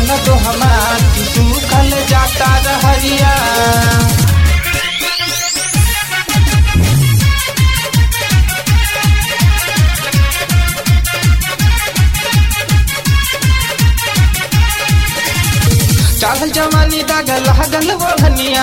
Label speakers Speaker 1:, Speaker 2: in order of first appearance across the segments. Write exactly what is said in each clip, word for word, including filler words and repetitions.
Speaker 1: ननद हमार की सूखल जाता रहरिया। चाहल जवानी दागल लागल बढ़निया,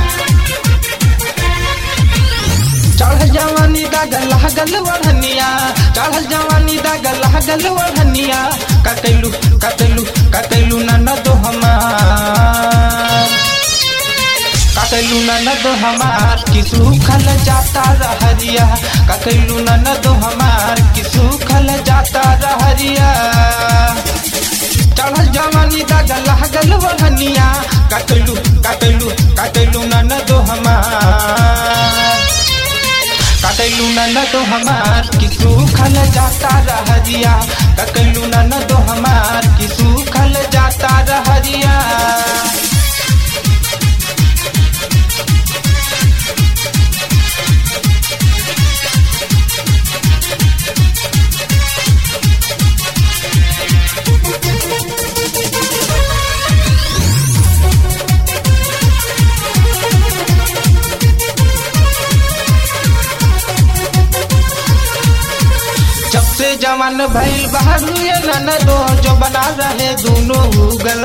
Speaker 1: चढ़ल जवानी दागल लागल बढ़निया, चढ़ल जवानी दागल लागल बढ़निया। कतलू कतलू कतलू ननद हमार, कतलू ननद हमार की सूखल जाता रहरिया। कतलू ननद हमार की सूखल जाता रहरिया। चढ़ल जवानी दागल लागल बढ़निया, कतलू कतलू कतलू ननद हमार, कतलू ननद हमार की सूखल जाता रहरिया। कतलू ननद हमार की सूखल जाता रहरिया। सबसे जवान भइल बहरू ये ननदो जो बना रहे दोनों उगल।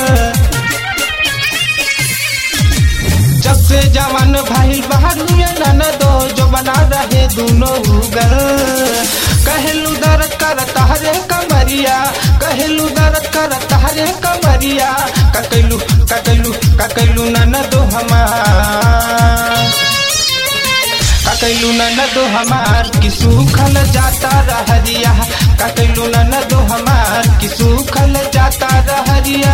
Speaker 1: सबसे जवान भइल बहरू ये ननदो जो बना रहे दोनों उगल। कहलू दर्द कर तहरे कमरिया, कहलू दर्द कर तहरे कमरिया। कतलू कतलू कतलू ननदो हमार, कतलू ननद हमार की सूखल जाता रहरिया। कतलू ननद हमार की सूखल जाता रहरिया।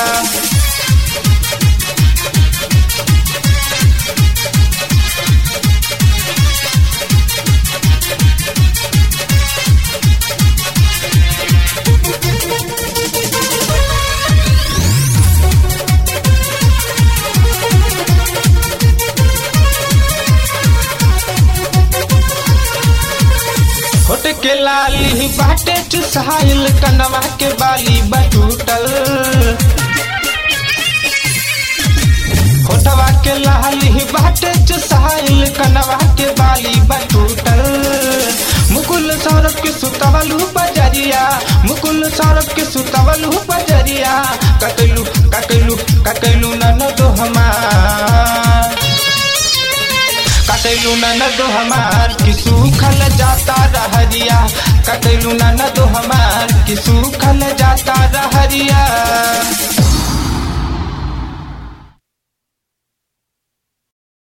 Speaker 1: होठ के लाली बाटे चुसाइल, कनवा के बाली बटूटल। होठवा के लाली बाटे चुसाइल, कनवा के बाली बटूटल। मुकुल सौरभ के सुतवलू बजरिया, मुकुल सौरभ के सुतवलू बजरिया। कतलू कतलू कतलू ननद हमार, कतलू ननद हमार की सूखल जाता रहरिया। कतलू ननद